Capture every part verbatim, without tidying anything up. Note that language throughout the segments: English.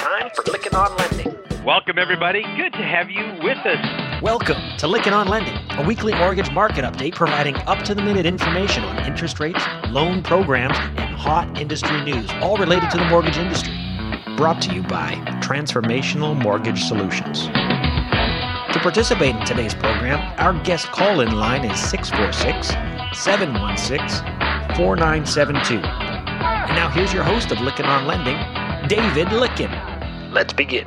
time for Lykken on Lending. Welcome, everybody. Good to have you with us. Welcome to Lykken on Lending, a weekly mortgage market update providing up-to-the-minute information on interest rates, loan programs, and hot industry news, all related to the mortgage industry. Brought to you by Transformational Mortgage Solutions. To participate in today's program, our guest call-in line is six four six, seven one six, four nine seven two. And now here's your host of Lykken on Lending, David Lykken. Let's begin.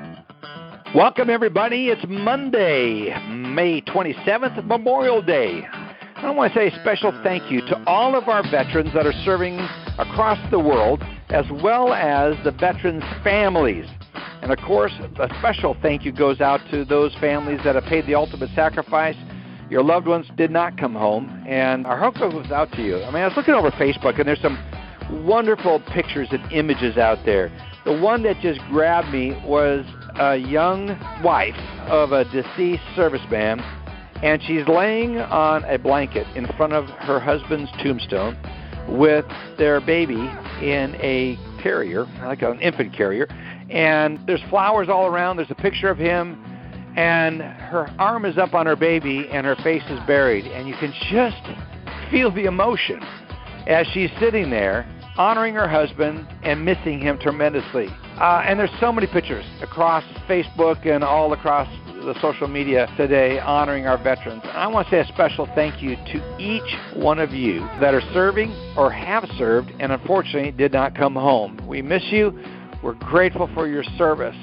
Welcome, everybody. It's Monday, May twenty-seventh, Memorial Day. I want to say a special thank you to all of our veterans that are serving across the world, as well as the veterans' families. And, of course, a special thank you goes out to those families that have paid the ultimate sacrifice. Your loved ones did not come home, and our heart goes out to you. I mean, I was looking over Facebook, and there's some wonderful pictures and images out there. The one that just grabbed me was a young wife of a deceased serviceman, and she's laying on a blanket in front of her husband's tombstone with their baby in a carrier, like an infant carrier, and there's flowers all around. There's a picture of him, and her arm is up on her baby, and her face is buried, and you can just feel the emotion as she's sitting there honoring her husband and missing him tremendously. Uh, and there's so many pictures across Facebook and all across the social media today honoring our veterans. And I want to say a special thank you to each one of you that are serving or have served and unfortunately did not come home. We miss you. We're grateful for your service.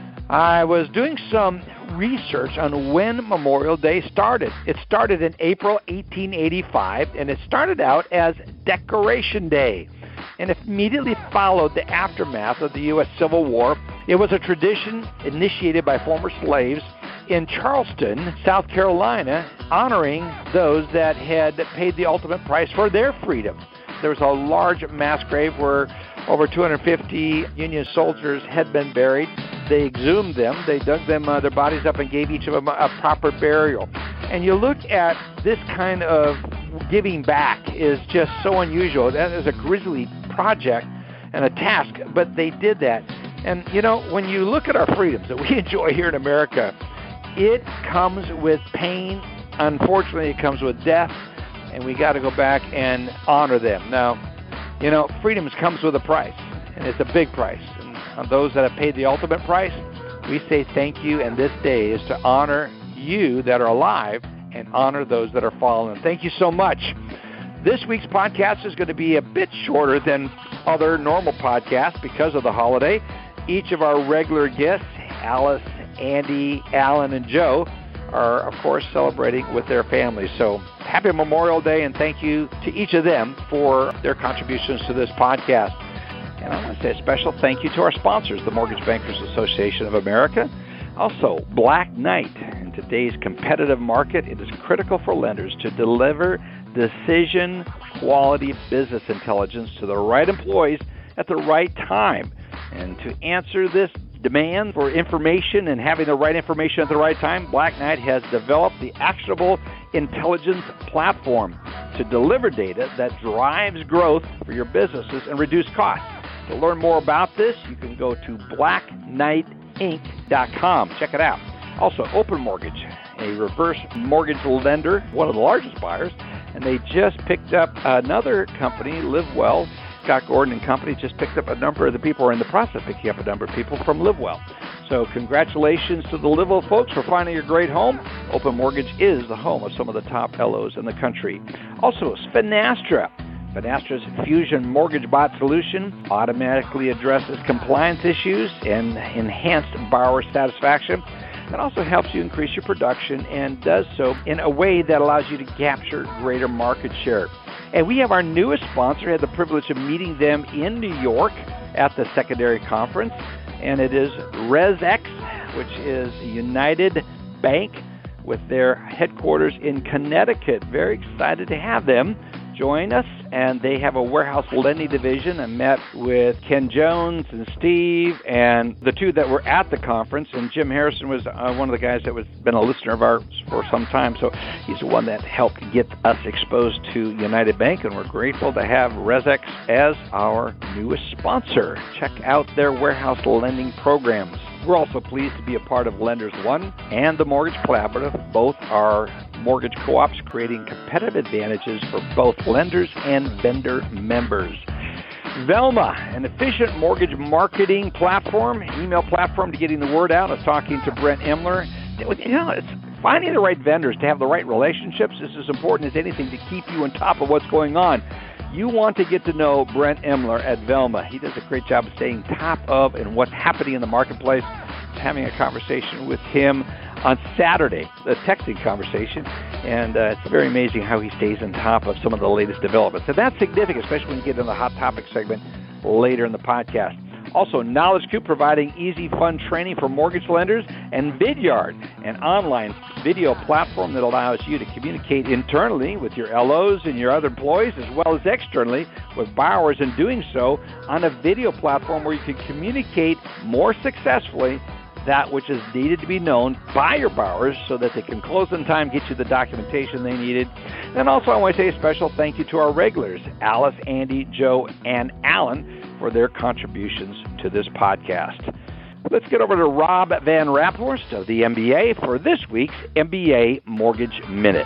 I was doing some research on when Memorial Day started. It started in April eighteen eighty-five, and it started out as Decoration Day, and it immediately followed the aftermath of the U S Civil War. It was a tradition initiated by former slaves in Charleston, South Carolina, honoring those that had paid the ultimate price for their freedom. There was a large mass grave where over two hundred fifty Union soldiers had been buried. They exhumed them. They dug them, uh, their bodies up and gave each of them a, a proper burial. And you look at this kind of giving back is just so unusual. That is a grisly project and a task, but they did that. And, you know, when you look at our freedoms that we enjoy here in America, it comes with pain. Unfortunately, it comes with death, and we got to go back and honor them. Now, you know, freedoms comes with a price, and it's a big price. And on those that have paid the ultimate price, we say thank you, and this day is to honor you that are alive and honor those that are fallen. Thank you so much. This week's podcast is going to be a bit shorter than other normal podcasts because of the holiday. Each of our regular guests, Alice, Andy, Alan, and Joe, are, of course, celebrating with their families. So happy Memorial Day, and thank you to each of them for their contributions to this podcast. And I want to say a special thank you to our sponsors, the Mortgage Bankers Association of America. Also, Black Knight. In today's competitive market, it is critical for lenders to deliver decision quality business intelligence to the right employees at the right time. And to answer this demand for information and having the right information at the right time, Black Knight has developed the Actionable Intelligence Platform to deliver data that drives growth for your businesses and reduce costs. To learn more about this, you can go to black knight inc dot com. Check it out. Also, Open Mortgage, a reverse mortgage lender, one of the largest buyers, and they just picked up another company, LiveWell. Scott Gordon and company just picked up a number of the people, or in the process of picking up a number of people from LiveWell. So congratulations to the LiveWell folks for finding a great home. Open Mortgage is the home of some of the top L Os in the country. Also, Finastra. Finastra's Fusion Mortgage Bot solution automatically addresses compliance issues and enhanced borrower satisfaction. It also helps you increase your production and does so in a way that allows you to capture greater market share. And we have our newest sponsor. I had the privilege of meeting them in New York at the secondary conference, and it is ResX, which is United Bank with their headquarters in Connecticut. Very excited to have them join us and they have a warehouse lending division. I met with Ken Jones and Steve, and the two that were at the conference, and Jim Harrison was uh, one of the guys that was been a listener of ours for some time, so he's the one that helped get us exposed to United Bank, and we're grateful to have ResX as our newest sponsor. Check out their warehouse lending programs. We're also pleased to be a part of Lenders One and the Mortgage Collaborative. Both are mortgage co-ops creating competitive advantages for both lenders and vendor members. Velma, an efficient mortgage marketing platform, email platform to getting the word out. I was talking to Brent Emler. You know, it's finding the right vendors to have the right relationships is as important as anything to keep you on top of what's going on. You want to get to know Brent Emler at Velma. He does a great job of staying top of and what's happening in the marketplace. Having a conversation with him on Saturday, a texting conversation, and uh, it's very amazing how he stays on top of some of the latest developments. And that's significant, especially when you get into the hot topic segment later in the podcast. Also, Knowledge Coop providing easy, fun training for mortgage lenders, and Vidyard, an online video platform that allows you to communicate internally with your L Os and your other employees, as well as externally with borrowers, and doing so on a video platform where you can communicate more successfully that which is needed to be known by your borrowers so that they can close in time, get you the documentation they needed. And also, I want to say a special thank you to our regulars, Alice, Andy, Joe, and Alan, for their contributions to this podcast. Let's get over to Rob Van Raphorst of the M B A for this week's M B A Mortgage Minute.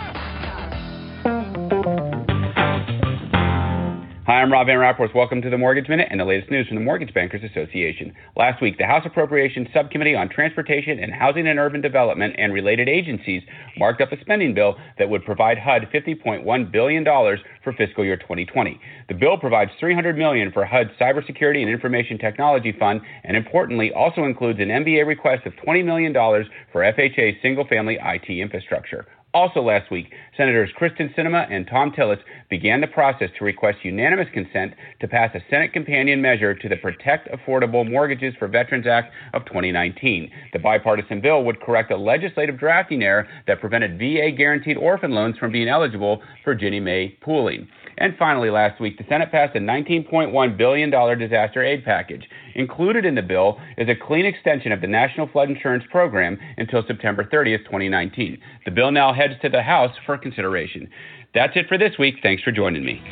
Hi, I'm Rob Van Raphorst. Welcome to the Mortgage Minute and the latest news from the Mortgage Bankers Association. Last week, the House Appropriations Subcommittee on Transportation and Housing and Urban Development and related agencies marked up a spending bill that would provide H U D fifty point one billion dollars for fiscal year twenty twenty. The bill provides three hundred million dollars for H U D's Cybersecurity and Information Technology Fund, and importantly, also includes an M B A request of twenty million dollars for F H A's single-family I T infrastructure. Also last week, Senators Kristen Sinema and Tom Tillis began the process to request unanimous consent to pass a Senate companion measure to the Protect Affordable Mortgages for Veterans Act of twenty nineteen. The bipartisan bill would correct a legislative drafting error that prevented V A-guaranteed orphan loans from being eligible for Ginnie Mae pooling. And finally, last week, the Senate passed a nineteen point one billion dollars disaster aid package. Included in the bill is a clean extension of the National Flood Insurance Program until September thirtieth, twenty nineteen. The bill now heads to the House for consideration. That's it for this week. Thanks for joining me.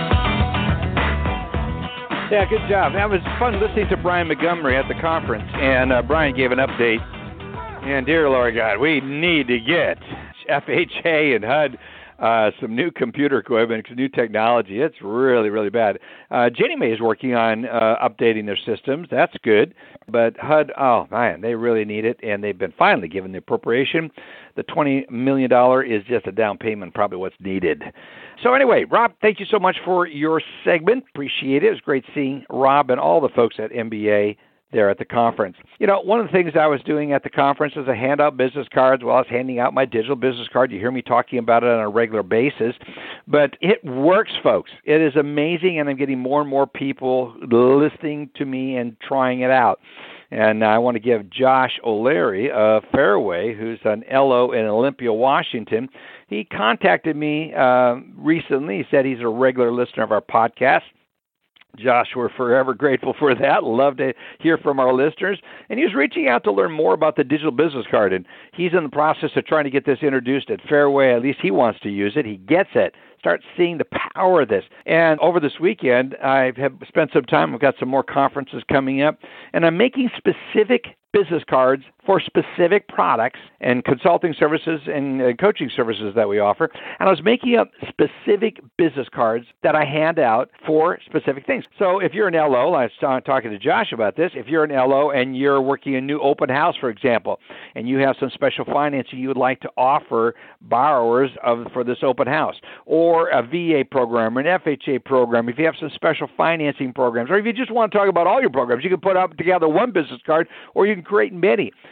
Yeah, good job. That was fun listening to Brian Montgomery at the conference, and uh, Brian gave an update. And dear Lord God, we need to get F H A and H U D Uh, some new computer equipment, some new technology. It's really, really bad. Uh, Ginnie Mae is working on uh, updating their systems. That's good. But H U D, oh, man, they really need it, and they've been finally given the appropriation. The twenty million dollars is just a down payment, probably what's needed. So anyway, Rob, thank you so much for your segment. Appreciate it. It was great seeing Rob and all the folks at M B A there at the conference. You know, one of the things I was doing at the conference is I hand out business cards while I was handing out my digital business card. You hear me talking about it on a regular basis. But it works, folks. It is amazing, and I'm getting more and more people listening to me and trying it out. And I want to give Josh O'Leary of Fairway, who's an L O in Olympia, Washington. He contacted me uh, recently. He said he's a regular listener of our podcast. Josh, we're forever grateful for that. Love to hear from our listeners. And he was reaching out to learn more about the digital business card. And he's in the process of trying to get this introduced at Fairway. At least he wants to use it. He gets it. Start seeing the power of this. And over this weekend, I have spent some time. I've got some more conferences coming up. And I'm making specific business cards for specific products and consulting services and uh, coaching services that we offer. And I was making up specific business cards that I hand out for specific things. So if you're an L O, I was talking to Josh about this, if you're an L O and you're working a new open house, for example, and you have some special financing you would like to offer borrowers of for this open house, or a V A program or an F H A program, if you have some special financing programs, or if you just want to talk about all your programs, you can put up together one business card, or you can create many.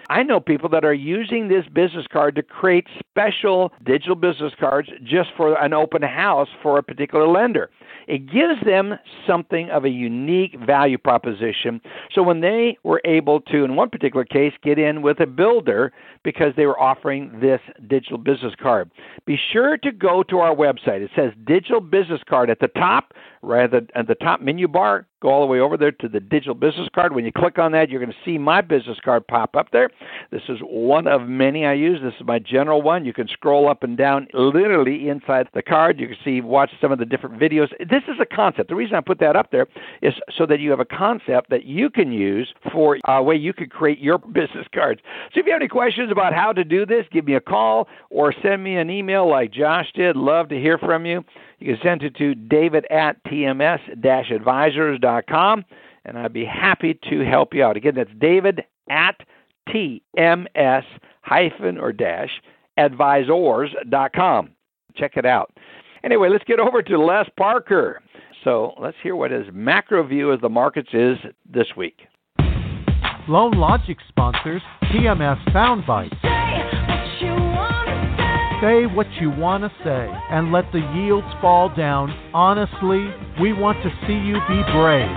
I know people that are using this business card to create special digital business cards just for an open house for a particular lender. It gives them something of a unique value proposition. So when they were able to, in one particular case, get in with a builder because they were offering this digital business card. Be sure to go to our website. It says Digital Business Card at the top, right at the, at the top menu bar. Go all the way over there to the digital business card. When you click on that, you're going to see my business card pop up there. This is one of many I use. This is my general one. You can scroll up and down literally inside the card. You can see, watch some of the different videos. This is a concept. The reason I put that up there is so that you have a concept that you can use for a way you could create your business cards. So if you have any questions about how to do this, give me a call or send me an email like Josh did. Love to hear from you. You can send it to david at t m s dash advisors dot com, and I'd be happy to help you out. Again, that's david at t m s hyphen or dash advisors dot com. Check it out. Anyway, let's get over to Les Parker. So let's hear what his macro view of the markets is this week. Loan Logic sponsors T M S Soundbites. Say what you want to say and let the yields fall down. Honestly, we want to see you be brave.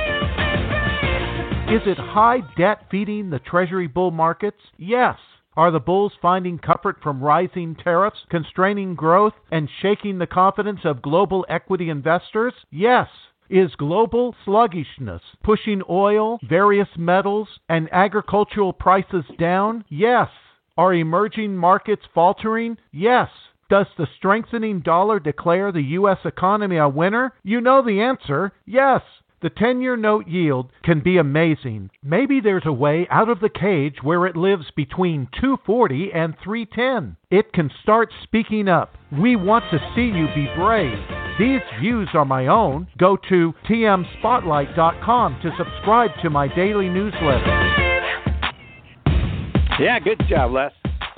Is it high debt feeding the Treasury bull markets? Yes. Are the bulls finding comfort from rising tariffs, constraining growth, and shaking the confidence of global equity investors? Yes. Is global sluggishness pushing oil, various metals, and agricultural prices down? Yes. Are emerging markets faltering? Yes. Does the strengthening dollar declare the U S economy a winner? You know the answer. Yes. The ten-year note yield can be amazing. Maybe there's a way out of the cage where it lives between two forty and three ten. It can start speaking up. We want to see you be brave. These views are my own. Go to t m spotlight dot com to subscribe to my daily newsletter. Yeah, good job, Les.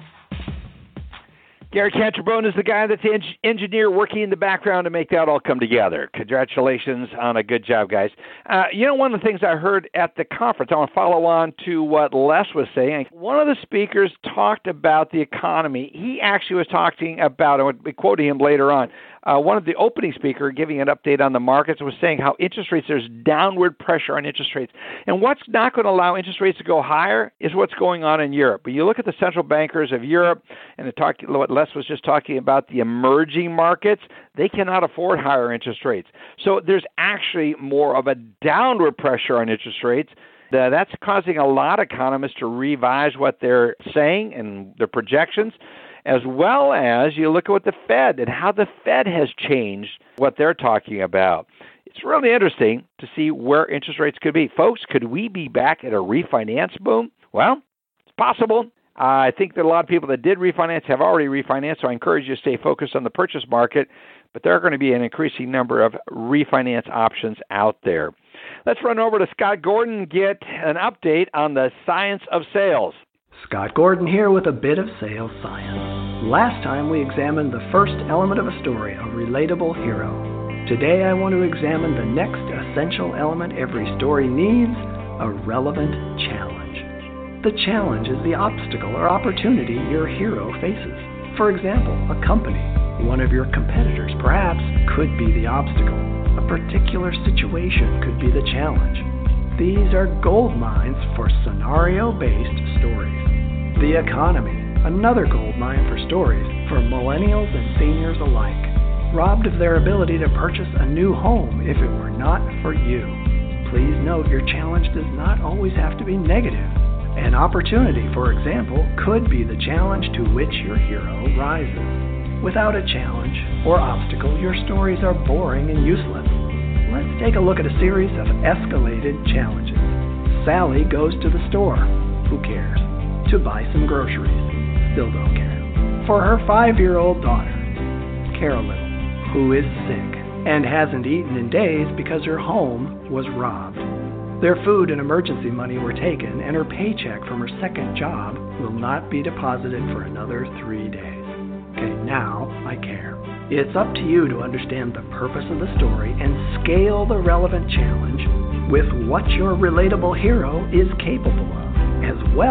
Gary Cantrobone is the guy that's the en- engineer working in the background to make that all come together. Congratulations on a good job, guys. Uh, you know, one of the things I heard at the conference, I want to follow on to what Les was saying. One of the speakers talked about the economy. He actually was talking about, I would be quoting him later on, uh, one of the opening speaker giving an update on the markets was saying how interest rates, there's downward pressure on interest rates. And what's not going to allow interest rates to go higher is what's going on in Europe. But you look at the central bankers of Europe, and the talk, what Les was just talking about, the emerging markets, they cannot afford higher interest rates. So there's actually more of a downward pressure on interest rates. Uh, that's causing a lot of economists to revise what they're saying and their projections, as well as you look at what the Fed and how the Fed has changed what they're talking about. It's really interesting to see where interest rates could be. Folks, could we be back at a refinance boom? Well, it's possible. Uh, I think that a lot of people that did refinance have already refinanced, so I encourage you to stay focused on the purchase market, but there are going to be an increasing number of refinance options out there. Let's run over to Scott Gordon and get an update on the science of sales. Scott Gordon here with a bit of sales science. Last time we examined the first element of a story, a relatable hero. Today I want to examine the next essential element every story needs, a relevant challenge. The challenge is the obstacle or opportunity your hero faces. For example, a company, one of your competitors perhaps, could be the obstacle. A particular situation could be the challenge. These are gold mines for scenario-based stories. The economy, another gold mine for stories for millennials and seniors alike, robbed of their ability to purchase a new home if it were not for you. Please note your challenge does not always have to be negative. An opportunity, for example, could be the challenge to which your hero rises. Without a challenge or obstacle, your stories are boring and useless. Let's take a look at a series of escalated challenges. Sally goes to the store. Who cares? To buy some groceries. Still don't care. For her five-year-old daughter. Care a little. Who is sick and hasn't eaten in days because her home was robbed. Their food and emergency money were taken, and her paycheck from her second job will not be deposited for another three days. Okay, now I care. It's up to you to understand the purpose of the story and scale the relevant challenge with what your relatable hero is capable of, as well as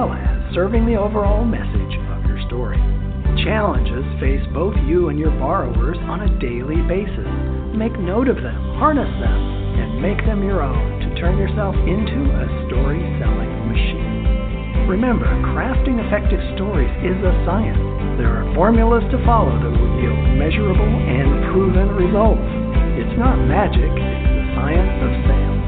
serving the overall message of your story. Challenges face both you and your borrowers on a daily basis. Make note of them, harness them, and make them your own to turn yourself into a story-selling machine. Remember, crafting effective stories is a science. There are formulas to follow that will yield measurable and proven results. It's not magic, it's the science of sales.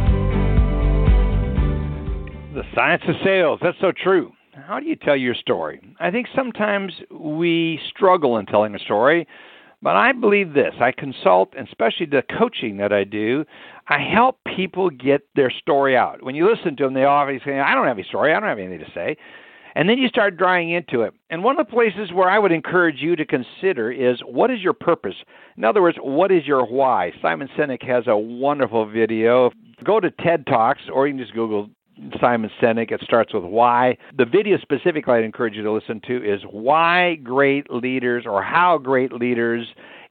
The science of sales, that's so true. How do you tell your story? I think sometimes we struggle in telling a story, but I believe this. I consult, and especially the coaching that I do, I help people get their story out. When you listen to them, they always say, I don't have any story, I don't have anything to say. And then you start drawing into it. And one of the places where I would encourage you to consider is, what is your purpose? In other words, what is your why? Simon Sinek has a wonderful video. Go to TED Talks, or you can just Google Simon Sinek. It starts with why. The video specifically I'd encourage you to listen to is Why Great Leaders, or How Great Leaders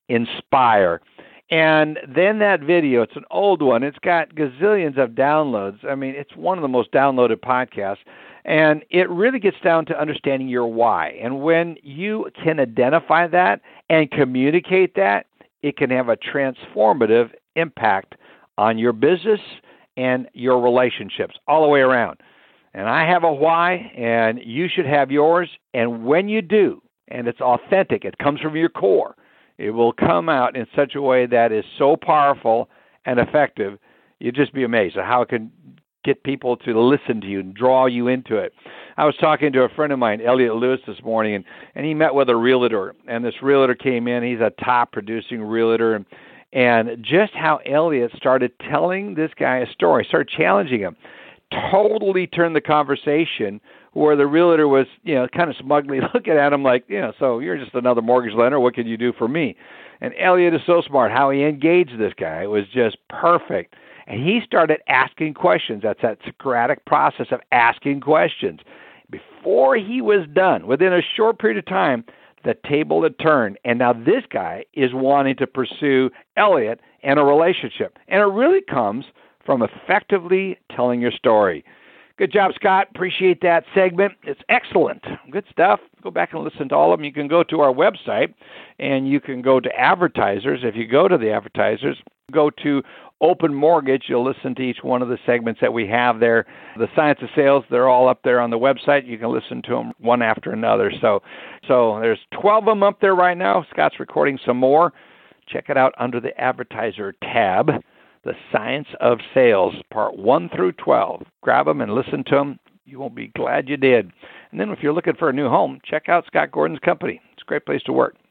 Inspire. And then that video, it's an old one. It's got gazillions of downloads. I mean, it's one of the most downloaded podcasts. And it really gets down to understanding your why. And when you can identify that and communicate that, it can have a transformative impact on your business and your relationships all the way around. And I have a why, and you should have yours. And when you do, and it's authentic, it comes from your core, it will come out in such a way that is so powerful and effective, you'd just be amazed at how it can get people to listen to you and draw you into it. I was talking to a friend of mine, Elliot Lewis, this morning, and, and he met with a realtor. And this realtor came in. He's a top-producing realtor. And And just how Elliot started telling this guy a story, started challenging him, totally turned the conversation where the realtor was, you know, kind of smugly looking at him like, you know, so you're just another mortgage lender. What can you do for me? And Elliot is so smart. How he engaged this guy was just perfect. And he started asking questions. That's that Socratic process of asking questions. Before he was done, within a short period of time, the table had turned, and now this guy is wanting to pursue Elliot and a relationship. And it really comes from effectively telling your story. Good job, Scott. Appreciate that segment. It's excellent. Good stuff. Go back and listen to all of them. You can go to our website, and you can go to advertisers. If you go to the advertisers, go to Open Mortgage. You'll listen to each one of the segments that we have there. The Science of Sales, they're all up there on the website. You can listen to them one after another. So, so there's twelve of them up there right now. Scott's recording some more. Check it out under the Advertiser tab. The Science of Sales, part one through twelve. Grab them and listen to them. You won't be glad you did. And then if you're looking for a new home, check out Scott Gordon's company. It's a great place to work.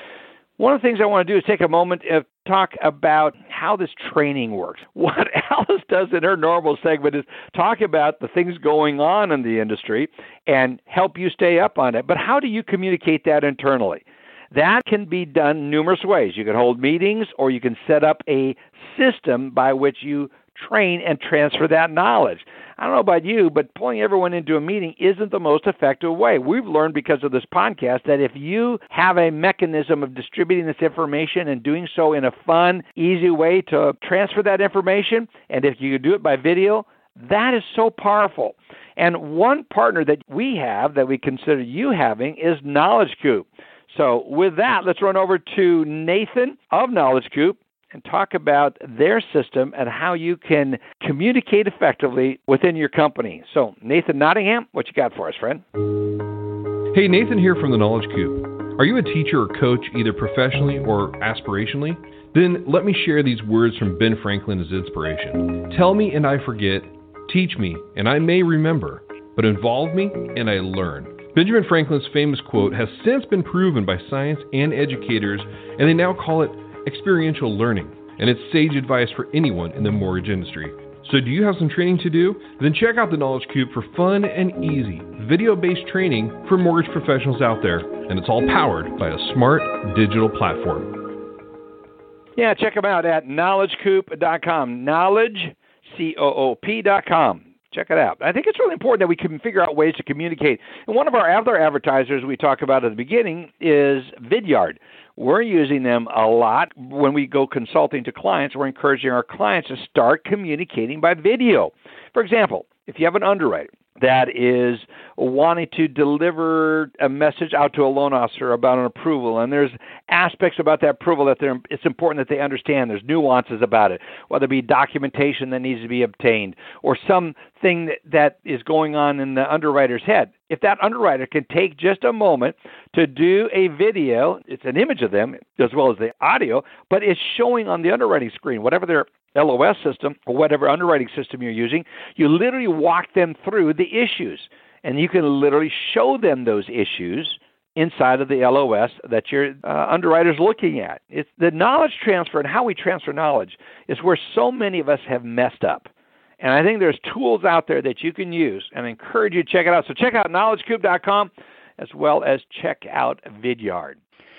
One of the things I want to do is take a moment and talk about how this training works. What Alice does in her normal segment is talk about the things going on in the industry and help you stay up on it. But how do you communicate that internally? That can be done numerous ways. You can hold meetings, or you can set up a system by which you train and transfer that knowledge. I don't know about you, but pulling everyone into a meeting isn't the most effective way. We've learned because of this podcast that if you have a mechanism of distributing this information and doing so in a fun, easy way to transfer that information, and if you do it by video, that is so powerful. And one partner that we have that we consider you having is Knowledge Coop. So with that, let's run over to Nathan of Knowledge Coop and talk about their system and how you can communicate effectively within your company. So, Nathan Nottingham, what you got for us, friend? Hey, Nathan here from the Knowledge Coop. Are you a teacher or coach, either professionally or aspirationally? Then let me share these words from Ben Franklin as inspiration. Tell me and I forget, teach me and I may remember, but involve me and I learn. Benjamin Franklin's famous quote has since been proven by science and educators, and they now call it experiential learning, and it's sage advice for anyone in the mortgage industry. So do you have some training to do? Then check out the Knowledge Coop for fun and easy, video-based training for mortgage professionals out there, and it's all powered by a smart digital platform. Yeah, check them out at knowledge coop dot com, knowledge, C O O P dot com. Check it out. I think it's really important that we can figure out ways to communicate. And one of our other advertisers we talk about at the beginning is Vidyard. We're using them a lot when we go consulting to clients. We're encouraging our clients to start communicating by video. For example, if you have an underwriter that is wanting to deliver a message out to a loan officer about an approval, and there's aspects about that approval that they're, it's important that they understand. There's nuances about it, whether it be documentation that needs to be obtained or something that, that is going on in the underwriter's head. If that underwriter can take just a moment to do a video, it's an image of them as well as the audio, but it's showing on the underwriting screen, whatever their L O S system or whatever underwriting system you're using, you literally walk them through the issues. And you can literally show them those issues inside of the L O S that your uh, underwriter's looking at. It's the knowledge transfer and how we transfer knowledge is where so many of us have messed up. And I think there's tools out there that you can use, and I encourage you to check it out. So check out knowledge cube dot com as well as check out Vidyard.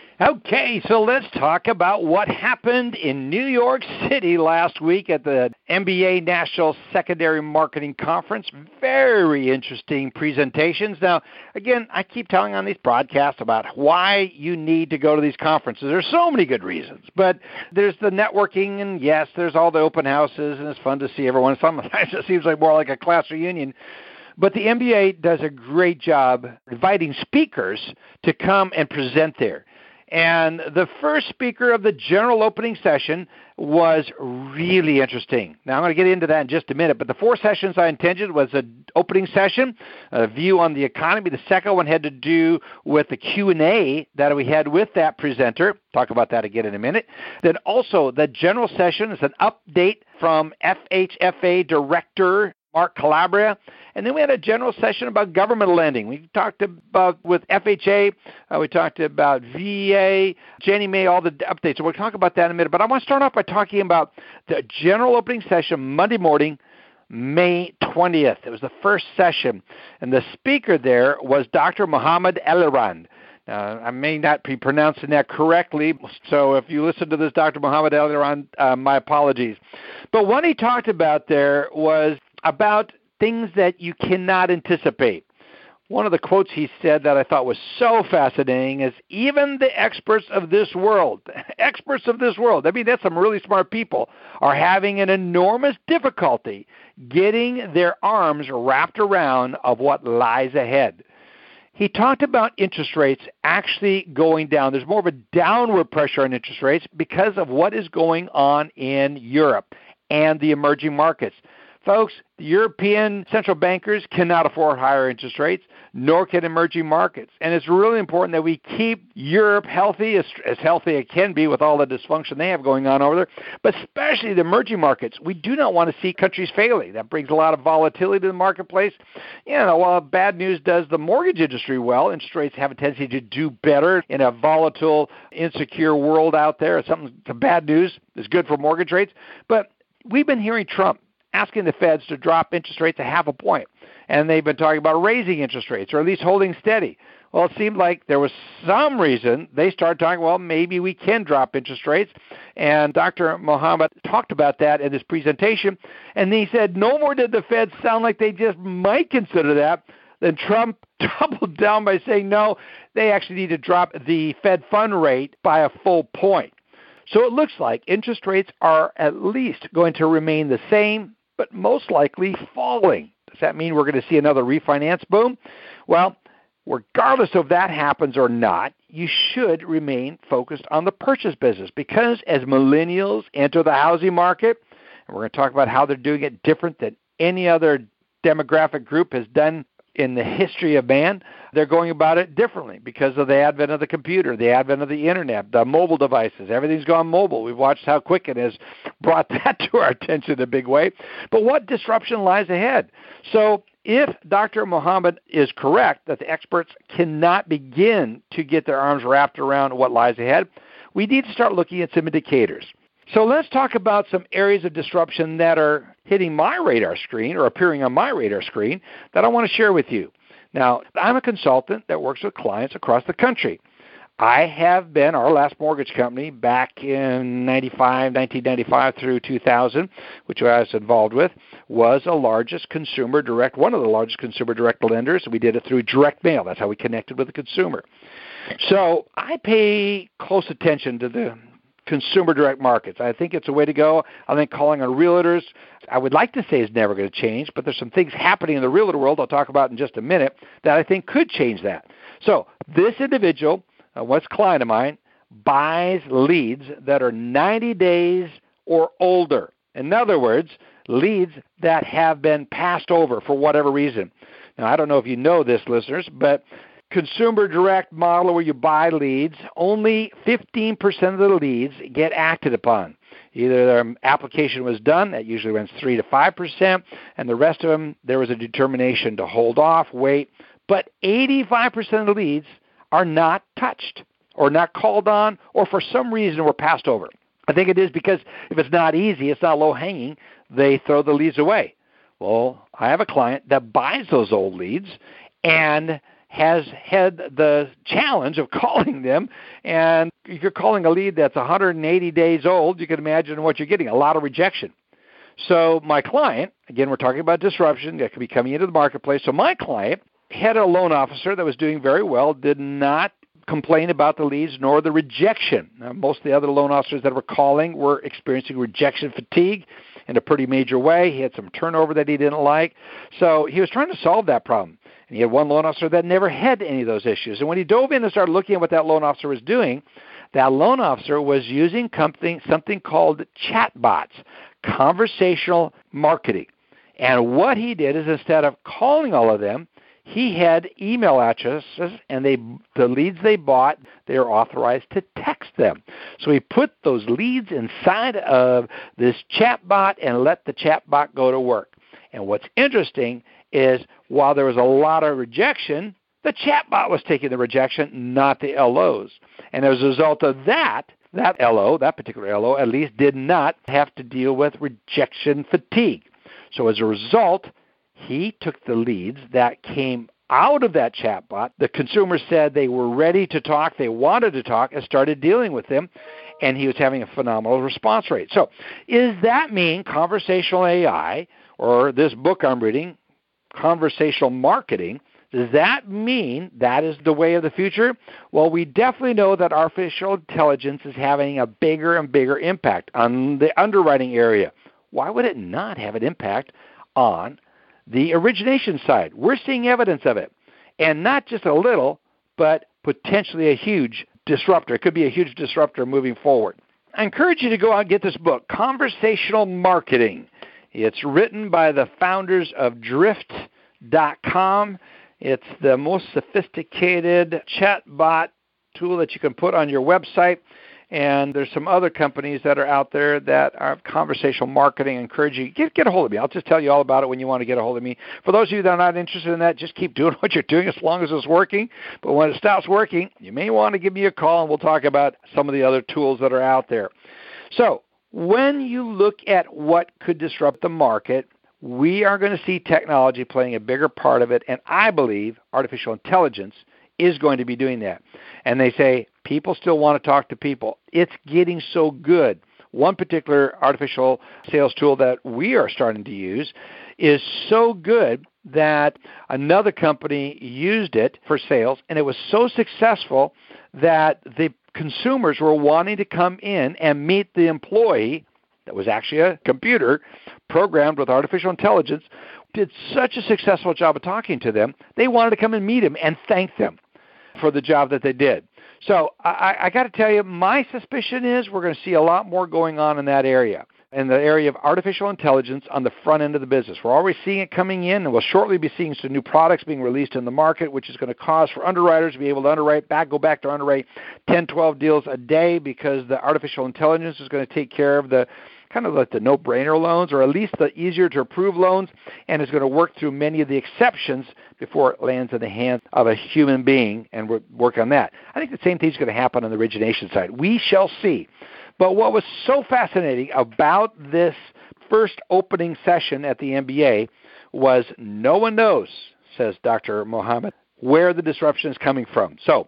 Okay, so let's talk about what happened in New York City last week at the M B A National Secondary Marketing Conference. Very interesting presentations. Now, again, I keep telling on these broadcasts about why you need to go to these conferences. There's so many good reasons, but there's the networking, and yes, there's all the open houses, and it's fun to see everyone. Sometimes it seems like more like a class reunion. But the M B A does a great job inviting speakers to come and present there. And the first speaker of the general opening session was really interesting. Now, I'm going to get into that in just a minute, but the four sessions I intended was an opening session, a view on the economy. The second one had to do with the Q and A that we had with that presenter. Talk about that again in a minute. Then also the general session is an update from F H F A Director Mark Calabria. And then we had a general session about government lending. We talked about with F H A, uh, we talked about V A, Jenny Mae, all the updates. So we'll talk about that in a minute. But I want to start off by talking about the general opening session Monday morning, May twentieth. It was the first session. And the speaker there was Doctor Mohammed Eliran. Uh, I may not be pronouncing that correctly, so if you listen to this, Doctor Mohammed Eliran, uh, my apologies. But what he talked about there was about things that you cannot anticipate. One of the quotes he said that I thought was so fascinating is, even the experts of this world, experts of this world, I mean, that's some really smart people, are having an enormous difficulty getting their arms wrapped around of what lies ahead. He talked about interest rates actually going down. There's more of a downward pressure on interest rates because of what is going on in Europe and the emerging markets. Folks, the European central bankers cannot afford higher interest rates, nor can emerging markets. And it's really important that we keep Europe healthy, as, as healthy as it can be with all the dysfunction they have going on over there, but especially the emerging markets. We do not want to see countries failing. That brings a lot of volatility to the marketplace. You know, while bad news does the mortgage industry well, interest rates have a tendency to do better in a volatile, insecure world out there. Something the bad news is good for mortgage rates. But we've been hearing Trump asking the Feds to drop interest rates a half a point. And they've been talking about raising interest rates, or at least holding steady. Well, it seemed like there was some reason they started talking, well, maybe we can drop interest rates. And Doctor Mohammed talked about that in his presentation. And he said no more did the Feds sound like they just might consider that. Then Trump doubled down by saying, no, they actually need to drop the Fed fund rate by a full point. So it looks like interest rates are at least going to remain the same, but most likely falling. Does that mean we're going to see another refinance boom? Well, regardless of that happens or not, you should remain focused on the purchase business, because as millennials enter the housing market, and we're going to talk about how they're doing it different than any other demographic group has done in the history of man, they're going about it differently because of the advent of the computer, the advent of the internet, the mobile devices. Everything's gone mobile. We've watched how quick it has brought that to our attention in a big way. But what disruption lies ahead? So if Doctor Mohammed is correct that the experts cannot begin to get their arms wrapped around what lies ahead, we need to start looking at some indicators. So let's talk about some areas of disruption that are hitting my radar screen or appearing on my radar screen that I want to share with you. Now, I'm a consultant that works with clients across the country. I have been, our last mortgage company back in ninety-five, nineteen ninety-five through two thousand, which I was involved with, was the largest consumer direct, one of the largest consumer direct lenders. We did it through direct mail. That's how we connected with the consumer. So I pay close attention to the consumer direct markets. I think it's a way to go. I think calling on realtors, I would like to say is never going to change, but there's some things happening in the realtor world I'll talk about in just a minute that I think could change that. So this individual, uh, what's a client of mine, buys leads that are ninety days or older. In other words, leads that have been passed over for whatever reason. Now, I don't know if you know this, listeners, but consumer direct model where you buy leads, only fifteen percent of the leads get acted upon. Either their application was done, that usually runs three to five percent, and the rest of them, there was a determination to hold off, wait. But eighty-five percent of the leads are not touched or not called on or for some reason were passed over. I think it is because if it's not easy, it's not low-hanging, they throw the leads away. Well, I have a client that buys those old leads and has had the challenge of calling them. And if you're calling a lead that's one hundred eighty days old, you can imagine what you're getting, a lot of rejection. So my client, again, we're talking about disruption that could be coming into the marketplace. So my client had a loan officer that was doing very well, did not complain about the leads nor the rejection. Now, most of the other loan officers that were calling were experiencing rejection fatigue in a pretty major way. He had some turnover that he didn't like. So he was trying to solve that problem. And he had one loan officer that never had any of those issues. And when he dove in and started looking at what that loan officer was doing, that loan officer was using something, something called chatbots, conversational marketing. And what he did is instead of calling all of them, he had email addresses, and they the leads they bought, they are authorized to text them. So he put those leads inside of this chatbot and let the chatbot go to work. And what's interesting is while there was a lot of rejection, the chatbot was taking the rejection, not the L Os. And as a result of that, that L O, that particular L O, at least did not have to deal with rejection fatigue. So as a result, he took the leads that came out of that chatbot. The consumer said they were ready to talk, they wanted to talk, and started dealing with them, and he was having a phenomenal response rate. So does that mean conversational A I, or this book I'm reading, Conversational Marketing, does that mean that is the way of the future? Well, we definitely know that artificial intelligence is having a bigger and bigger impact on the underwriting area. Why would it not have an impact on the origination side? We're seeing evidence of it, and not just a little, but potentially a huge disruptor. It could be a huge disruptor moving forward. I encourage you to go out and get this book, Conversational Marketing. It's written by the founders of Drift dot com. It's the most sophisticated chatbot tool that you can put on your website. And there's some other companies that are out there that are conversational marketing. I encourage you, get, get a hold of me. I'll just tell you all about it when you want to get a hold of me. For those of you that are not interested in that, just keep doing what you're doing as long as it's working. But when it stops working, you may want to give me a call, and we'll talk about some of the other tools that are out there. So when you look at what could disrupt the market, we are going to see technology playing a bigger part of it, and I believe artificial intelligence is going to be doing that. And they say people still want to talk to people. It's getting so good. One particular artificial sales tool that we are starting to use is so good that another company used it for sales, and it was so successful that the consumers were wanting to come in and meet the employee that was actually a computer programmed with artificial intelligence, did such a successful job of talking to them, they wanted to come and meet him and thank them for the job that they did. So I, I got to tell you, my suspicion is we're going to see a lot more going on in that area, in the area of artificial intelligence on the front end of the business. We're already seeing it coming in, and we'll shortly be seeing some new products being released in the market, which is going to cause for underwriters to be able to underwrite back, go back to underwrite ten, twelve deals a day, because the artificial intelligence is going to take care of the kind of like the no-brainer loans, or at least the easier-to-approve loans, and is going to work through many of the exceptions before it lands in the hands of a human being, and we'll work on that. I think the same thing is going to happen on the origination side. We shall see. But what was so fascinating about this first opening session at the M B A was no one knows, says Doctor Mohammed, where the disruption is coming from. So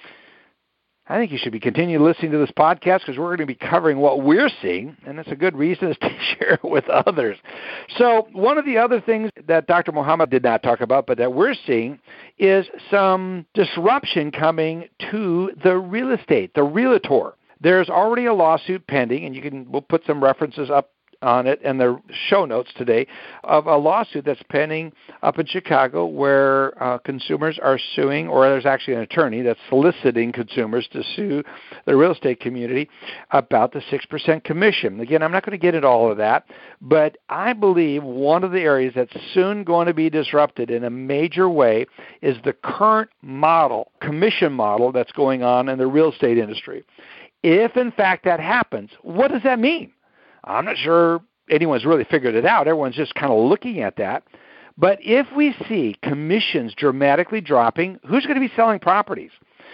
I think you should be continuing listening to this podcast, because we're going to be covering what we're seeing, and it's a good reason to share it with others. So one of the other things that Doctor Mohammed did not talk about, but that we're seeing, is some disruption coming to the real estate, the realtor. there's already a lawsuit pending, and you can we'll put some references up on it and the show notes today of a lawsuit that's pending up in Chicago where uh, consumers are suing, or there's actually an attorney that's soliciting consumers to sue the real estate community about the six percent commission. Again, I'm not going to get into all of that, but I believe one of the areas that's soon going to be disrupted in a major way is the current model, commission model that's going on in the real estate industry. If, in fact, that happens, what does that mean? I'm not sure anyone's really figured it out. Everyone's just kind of looking at that. But if we see commissions dramatically dropping, who's going to be selling properties?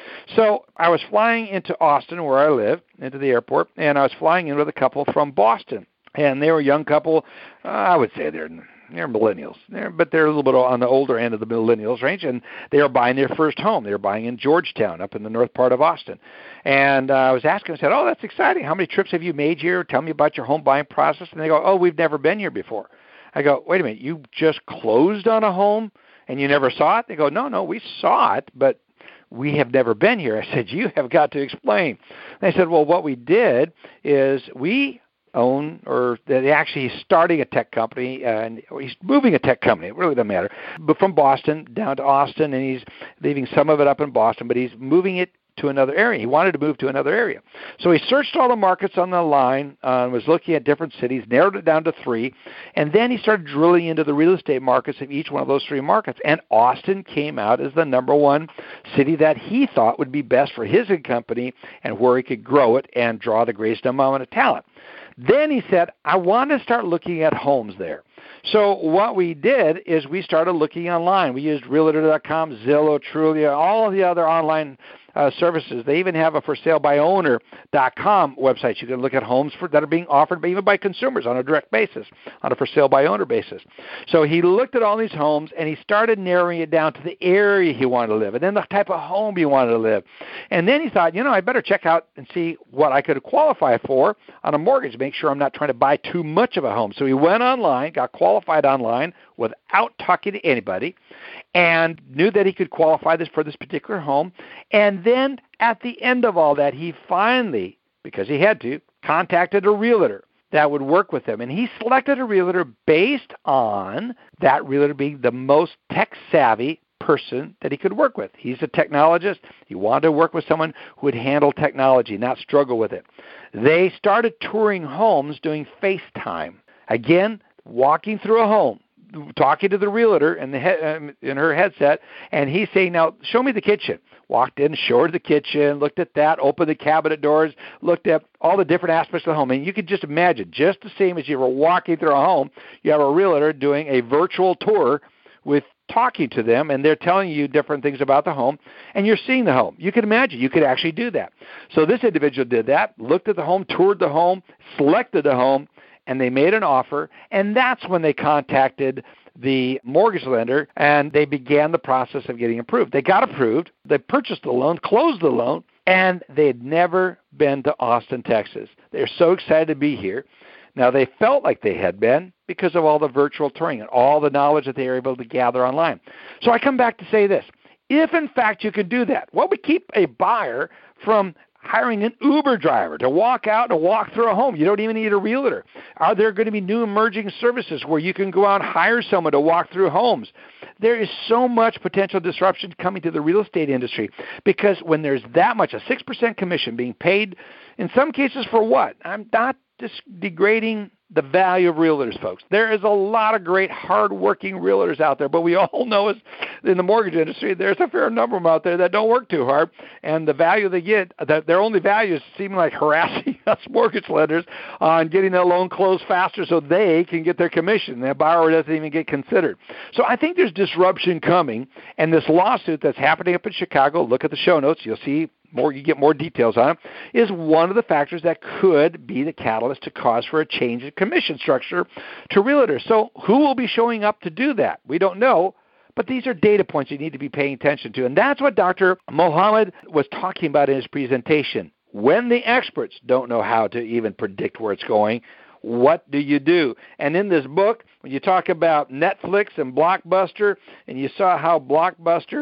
So I was flying into Austin, where I live, into the airport, and I was flying in with a couple from Boston. And they were a young couple. Uh, I would say they're they're millennials, they're, but they're a little bit on the older end of the millennials range, and they are buying their first home. They were buying in Georgetown, up in the north part of Austin. And uh, I was asking, I said, oh, that's exciting. How many trips have you made here? Tell me about your home buying process. And they go, oh, we've never been here before. I go, wait a minute, you just closed on a home and you never saw it? They go, no, no, we saw it, but we have never been here. I said, you have got to explain. They said, well, what we did is we own, or they actually he's starting a tech company, uh, and he's moving a tech company. It really doesn't matter. But from Boston down to Austin, and he's leaving some of it up in Boston, but he's moving it to another area. He wanted to move to another area. So he searched all the markets on the line, uh, was looking at different cities, narrowed it down to three, and then he started drilling into the real estate markets of each one of those three markets. And Austin came out as the number one city that he thought would be best for his company and where he could grow it and draw the greatest amount of talent. Then he said, I want to start looking at homes there. So what we did is we started looking online. We used Realtor dot com, Zillow, Trulia, all of the other online uh, services. They even have a for sale by owner dot com website. You can look at homes for, that are being offered even by consumers on a direct basis, on a for sale by owner basis. So he looked at all these homes, and he started narrowing it down to the area he wanted to live, and then the type of home he wanted to live. And then he thought, you know, I better check out and see what I could qualify for on a mortgage, make sure I'm not trying to buy too much of a home. So he went online, got qualified online without talking to anybody, and knew that he could qualify this for this particular home. And then at the end of all that, he finally, because he had to, contacted a realtor that would work with him. And he selected a realtor based on that realtor being the most tech-savvy person that he could work with. He's a technologist. He wanted to work with someone who would handle technology, not struggle with it. They started touring homes doing FaceTime. Again, walking through a home, talking to the realtor in the he- in her headset, and he's saying, now, show me the kitchen. Walked in, showed her the kitchen, looked at that, opened the cabinet doors, looked at all the different aspects of the home. And you could just imagine, just the same as you were walking through a home, you have a realtor doing a virtual tour with talking to them, and they're telling you different things about the home, and you're seeing the home. You can imagine you could actually do that. So this individual did that, looked at the home, toured the home, selected the home, and they made an offer, and that's when they contacted the mortgage lender, and they began the process of getting approved. They got approved, they purchased the loan, closed the loan, and they had never been to Austin, Texas. They're so excited to be here. Now, they felt like they had been because of all the virtual touring and all the knowledge that they were able to gather online. So I come back to say this. If, in fact, you could do that, what would keep a buyer from hiring an Uber driver to walk out and walk through a home? You don't even need a realtor. Are there going to be new emerging services where you can go out and hire someone to walk through homes? There is so much potential disruption coming to the real estate industry because when there's that much, a six percent commission being paid, in some cases for what? I'm not just degrading the value of realtors, folks. There is a lot of great, hard-working realtors out there, but we all know is in the mortgage industry, there's a fair number of them out there that don't work too hard, and the value they get, their only value is seeming like harassing us mortgage lenders on getting that loan closed faster so they can get their commission. The borrower doesn't even get considered. So I think there's disruption coming, and this lawsuit that's happening up in Chicago, look at the show notes, you'll see more, you get more details on it, is one of the factors that could be the catalyst to cause for a change in commission structure to realtors. So who will be showing up to do that? We don't know, but these are data points you need to be paying attention to. And that's what Doctor Mohammed was talking about in his presentation. When the experts don't know how to even predict where it's going, what do you do? And in this book, when you talk about Netflix and Blockbuster, and you saw how Blockbuster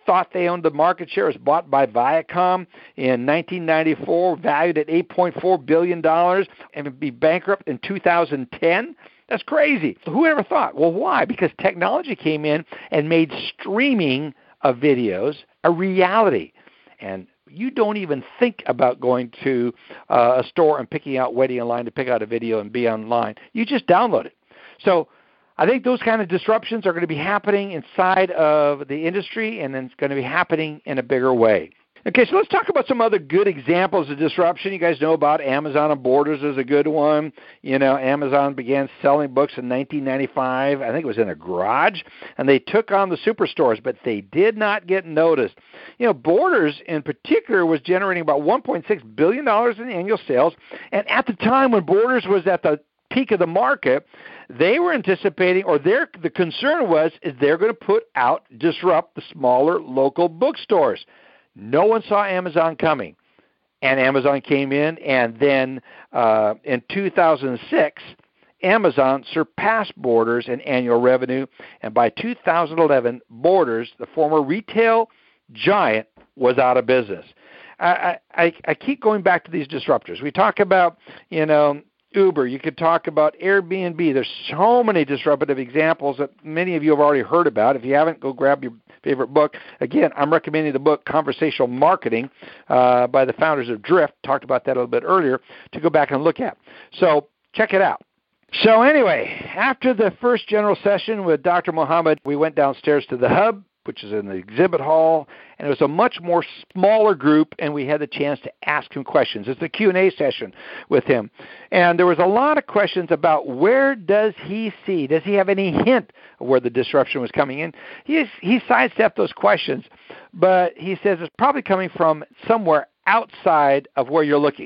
thought they owned the market share. It was bought by Viacom in nineteen ninety-four, valued at eight point four billion dollars, and would be bankrupt in two thousand ten. That's crazy. Who ever thought? Well, why? Because technology came in and made streaming of videos a reality. And you don't even think about going to uh, a store and picking out, waiting in line to pick out a video and be online. You just download it. So I think those kind of disruptions are going to be happening inside of the industry, and then it's going to be happening in a bigger way. Okay, so let's talk about some other good examples of disruption. You guys know about Amazon and Borders is a good one. You know, Amazon began selling books in nineteen ninety-five. I think it was in a garage, and they took on the superstores, but they did not get noticed. You know, Borders in particular was generating about one point six billion dollars in annual sales, and at the time when Borders was at the peak of the market, they were anticipating, or their the concern was, is they're going to put out, disrupt the smaller local bookstores. No one saw Amazon coming, and Amazon came in, and then uh, in two thousand six, Amazon surpassed Borders in annual revenue, and by two thousand eleven, Borders, the former retail giant, was out of business. I, I, I keep going back to these disruptors. We talk about, you know, Uber. You could talk about Airbnb. There's so many disruptive examples that many of you have already heard about. If you haven't, go grab your favorite book. Again, I'm recommending the book Conversational Marketing uh, by the founders of Drift. Talked about that a little bit earlier, to go back and look at. So check it out. So anyway, after the first general session with Doctor Mohammed, we went downstairs to the Hub, which is in the exhibit hall, and it was a much more smaller group, and we had the chance to ask him questions. It's the Q and A session with him. And there was a lot of questions about where does he see, does he have any hint of where the disruption was coming in? He, he sidestepped those questions, but he says it's probably coming from somewhere outside of where you're looking.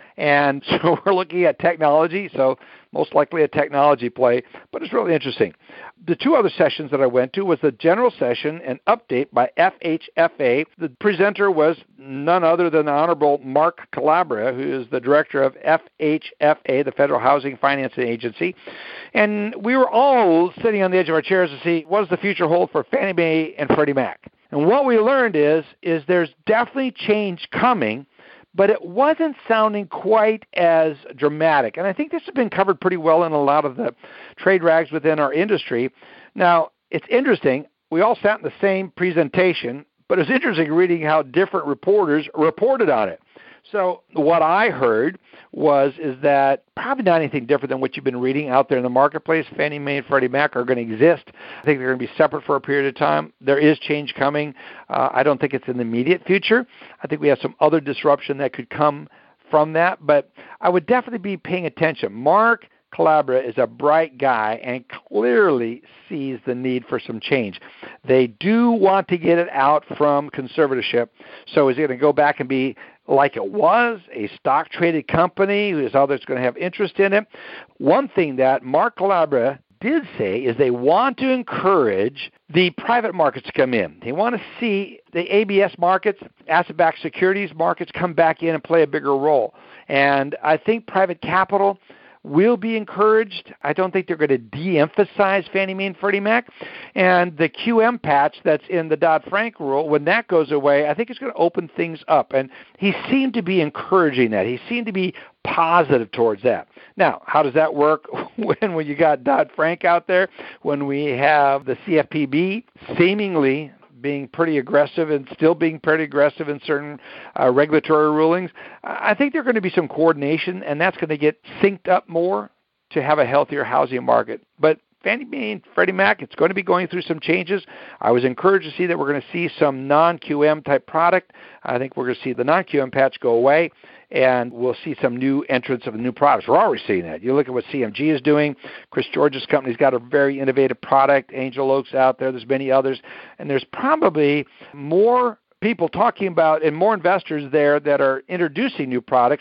And so we're looking at technology, so most likely a technology play, but it's really interesting. The two other sessions that I went to was the general session, an update by F H F A. The presenter was none other than the Honorable Mark Calabria, who is the director of F H F A, the Federal Housing Financing Agency. And we were all sitting on the edge of our chairs to see what does the future hold for Fannie Mae and Freddie Mac. And what we learned is, is there's definitely change coming, but it wasn't sounding quite as dramatic. And I think this has been covered pretty well in a lot of the trade rags within our industry. Now, it's interesting. We all sat in the same presentation, but it was interesting reading how different reporters reported on it. So what I heard was is that probably not anything different than what you've been reading out there in the marketplace. Fannie Mae and Freddie Mac are going to exist. I think they're going to be separate for a period of time. There is change coming. Uh, I don't think it's in the immediate future. I think we have some other disruption that could come from that, but I would definitely be paying attention. Mark Calabria is a bright guy and clearly sees the need for some change. They do want to get it out from conservatorship. So is he going to go back and be like it was, a stock-traded company who is others going to have interest in it? One thing that Mark Calabria did say is they want to encourage the private markets to come in. They want to see the A B S markets, asset-backed securities markets, come back in and play a bigger role. And I think private capital will be encouraged. I don't think they're going to de-emphasize Fannie Mae and Freddie Mac. And the Q M patch that's in the Dodd-Frank rule, when that goes away, I think it's going to open things up. And he seemed to be encouraging that. He seemed to be positive towards that. Now, how does that work when, when you got Dodd-Frank out there, when we have the C F P B seemingly being pretty aggressive and still being pretty aggressive in certain uh, regulatory rulings? I think there's going to be some coordination, and that's going to get synced up more to have a healthier housing market. But Fannie Mae and Freddie Mac, it's going to be going through some changes. I was encouraged to see that we're going to see some non-Q M type product. I think we're going to see the non-Q M patch go away, and we'll see some new entrants of new products. We're already seeing that. You look at what C M G is doing. Chris George's company's got a very innovative product. Angel Oak's out there. There's many others. And there's probably more people talking about and more investors there that are introducing new products.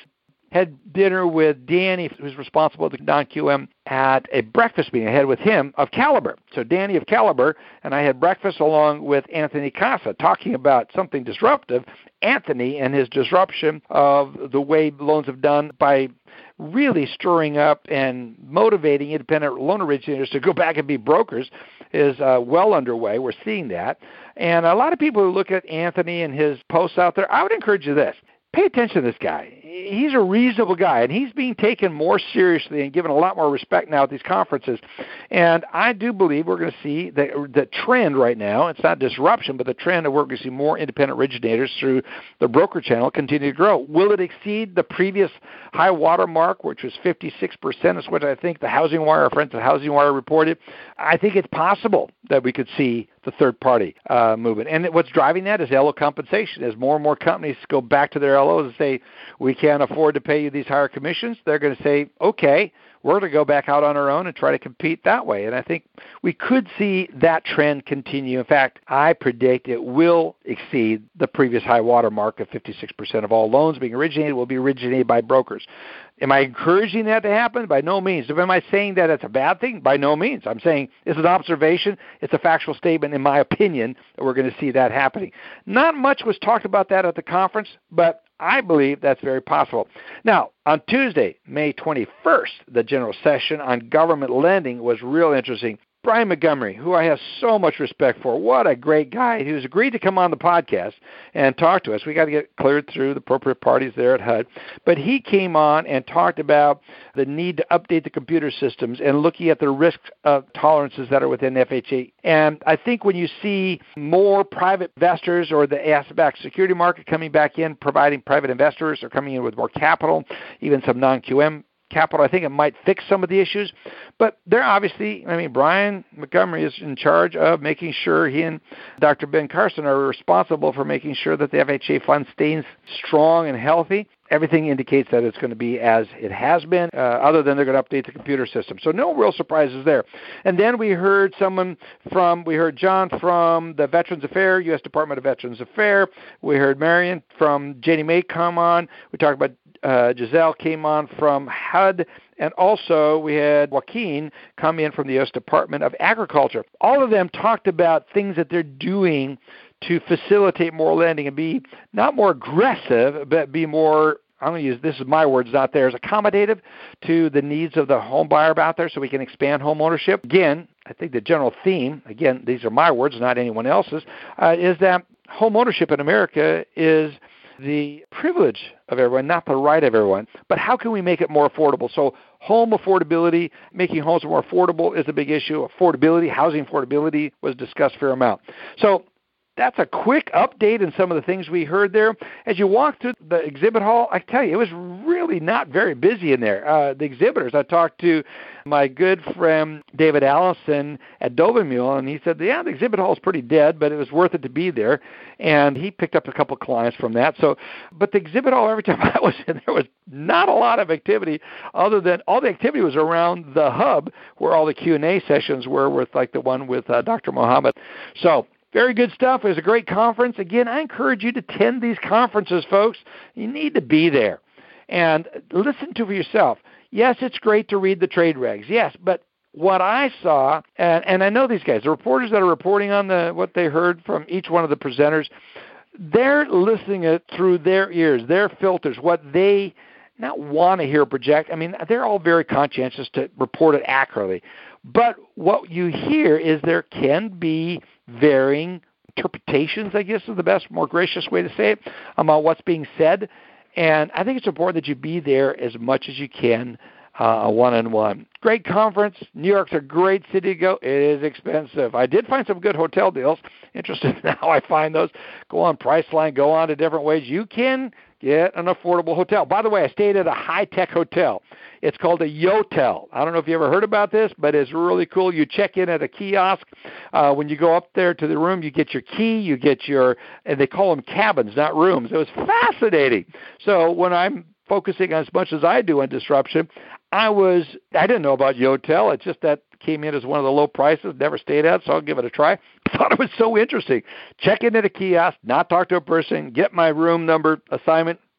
had dinner with Danny, who's responsible for non-Q M, at a breakfast meeting I had with him of Caliber. So Danny of Caliber and I had breakfast along with Anthony Casa talking about something disruptive, Anthony and his disruption of the way loans have done by really stirring up and motivating independent loan originators to go back and be brokers is uh, well underway. We're seeing that. And a lot of people who look at Anthony and his posts out there, I would encourage you this. Pay attention to this guy. He's a reasonable guy, and he's being taken more seriously and given a lot more respect now at these conferences. And I do believe we're going to see the, the trend right now. It's not disruption, but the trend of we're going to see more independent originators through the broker channel continue to grow. Will it exceed the previous high water mark, which was fifty-six percent, is what I think the Housing Wire, our friends at Housing Wire reported? I think it's possible that we could see the third-party uh, movement. And what's driving that is L O compensation. As more and more companies go back to their L Os and say, we can't afford to pay you these higher commissions, they're going to say, okay, we're going to go back out on our own and try to compete that way. And I think we could see that trend continue. In fact, I predict it will exceed the previous high water mark of fifty-six percent of all loans being originated will be originated by brokers. Am I encouraging that to happen? By no means. Am I saying that it's a bad thing? By no means. I'm saying it's an observation. It's a factual statement, in my opinion, that we're going to see that happening. Not much was talked about that at the conference, but I believe that's very possible. Now, on Tuesday, May twenty-first, the general session on government lending was real interesting. Brian Montgomery, who I have so much respect for, what a great guy. He was agreed to come on the podcast and talk to us. We got to get cleared through the appropriate parties there at H U D. But he came on and talked about the need to update the computer systems and looking at the risk uh, tolerances that are within F H A. And I think when you see more private investors or the asset-backed security market coming back in, providing private investors are coming in with more capital, even some non-Q M capital, I think it might fix some of the issues. But they're obviously, I mean, Brian Montgomery is in charge of making sure he and Doctor Ben Carson are responsible for making sure that the F H A fund stays strong and healthy. Everything indicates that it's going to be as it has been, uh, other than they're going to update the computer system. So no real surprises there. And then we heard someone from, we heard John from the Veterans Affairs, U S Department of Veterans Affairs. We heard Marion from Ginnie Mae come on. We talked about uh, Giselle came on from H U D. And also we had Joaquin come in from the U S Department of Agriculture. All of them talked about things that they're doing to facilitate more lending and be not more aggressive, but be more, I'm going to use, this is my words, not theirs, accommodative to the needs of the home buyer out there so we can expand home ownership. Again, I think the general theme, again, these are my words, not anyone else's, uh, is that home ownership in America is the privilege of everyone, not the right of everyone. But how can we make it more affordable? So home affordability, making homes more affordable is a big issue. Affordability, housing affordability was discussed a fair amount. So that's a quick update on some of the things we heard there. As you walk through the exhibit hall, I tell you, it was really not very busy in there. Uh, the exhibitors, I talked to my good friend David Allison at Dovermule, and he said, yeah, the exhibit hall is pretty dead, but it was worth it to be there. And he picked up a couple of clients from that. So, but the exhibit hall, every time I was in there, was not a lot of activity other than all the activity was around the hub where all the Q and A sessions were with like the one with uh, Doctor Mohammed. So, very good stuff. It was a great conference. Again, I encourage you to attend these conferences, folks. You need to be there and listen to it for yourself. Yes, it's great to read the trade regs. Yes, but what I saw, and, and I know these guys, the reporters that are reporting on the what they heard from each one of the presenters, they're listening it through their ears, their filters, what they not want to hear project. I mean, they're all very conscientious to report it accurately. But what you hear is there can be varying interpretations, I guess is the best, more gracious way to say it, about what's being said. And I think it's important that you be there as much as you can, uh, one-on-one. Great conference. New York's a great city to go. It is expensive. I did find some good hotel deals. Interested in how I find those. Go on Priceline. Go on to different ways. You can get an affordable hotel. By the way, I stayed at a high-tech hotel. It's called a Yotel. I don't know if you ever heard about this, but it's really cool. You check in at a kiosk. Uh, when you go up there to the room, you get your key, you get your, and they call them cabins, not rooms. It was fascinating. So when I'm focusing on as much as I do on disruption, I was, I didn't know about Yotel. It's just that came in as one of the low prices, never stayed at, so I'll give it a try. I thought it was so interesting. Check in at a kiosk, not talk to a person, get my room number assignment,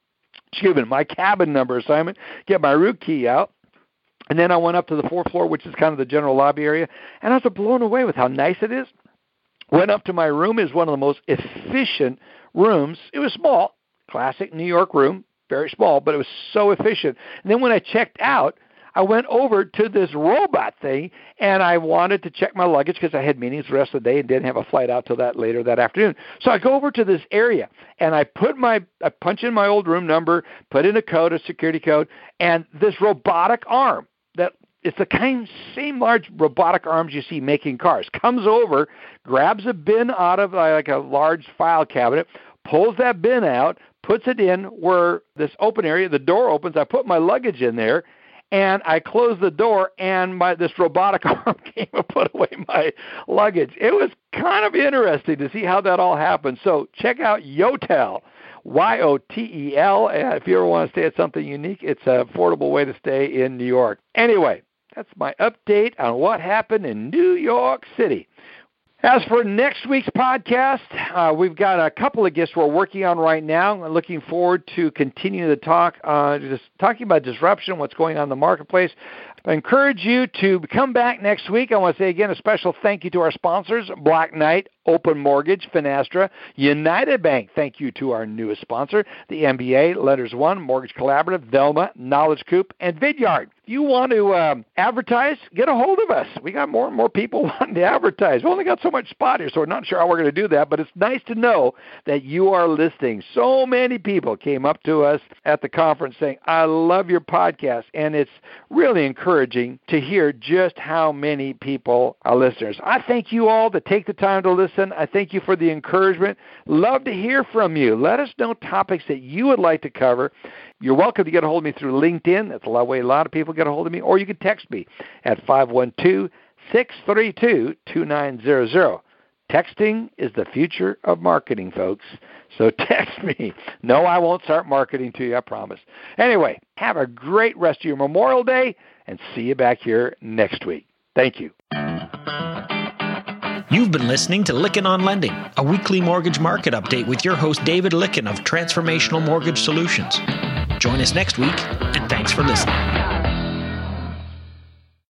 excuse me, my cabin number assignment, get my root key out. And then I went up to the fourth floor, which is kind of the general lobby area, and I was blown away with how nice it is. Went up to my room. It was one of the most efficient rooms. It was small, classic New York room, very small, but it was so efficient. And then when I checked out, I went over to this robot thing, and I wanted to check my luggage because I had meetings the rest of the day and didn't have a flight out till that later that afternoon. So I go over to this area, and I put my, I punch in my old room number, put in a code, a security code, and this robotic arm that it's the kind same large robotic arms you see making cars comes over, grabs a bin out of like a large file cabinet, pulls that bin out, puts it in where this open area, the door opens. I put my luggage in there, and I closed the door, and my this robotic arm came and put away my luggage. It was kind of interesting to see how that all happened. So check out Yotel, Y O T E L. And if you ever want to stay at something unique, it's an affordable way to stay in New York. Anyway, that's my update on what happened in New York City. As for next week's podcast, uh, we've got a couple of guests we're working on right now. I'm looking forward to continuing the talk, uh, just talking about disruption, what's going on in the marketplace. I encourage you to come back next week. I want to say again a special thank you to our sponsors, Black Knight, Open Mortgage, Finastra, United Bank. Thank you to our newest sponsor, the M B A, Letters One, Mortgage Collaborative, Velma, Knowledge Coop, and Vidyard. If you want to um, advertise, get a hold of us. We got more and more people wanting to advertise. We've only got so much spot here, so we're not sure how we're going to do that, but it's nice to know that you are listening. So many people came up to us at the conference saying, I love your podcast, and it's really encouraging to hear just how many people are listeners. I thank you all to take the time to listen. I thank you for the encouragement. Love to hear from you. Let us know topics that you would like to cover. You're welcome to get a hold of me through LinkedIn. That's a way a lot of people get a hold of me. Or you can text me at five one two, six three two, two nine zero zero. Texting is the future of marketing, folks. So text me. No, I won't start marketing to you, I promise. Anyway, have a great rest of your Memorial Day, and see you back here next week. Thank you. You've been listening to Lykken on Lending, a weekly mortgage market update with your host David Lykken of Transformational Mortgage Solutions. Join us next week, and thanks for listening.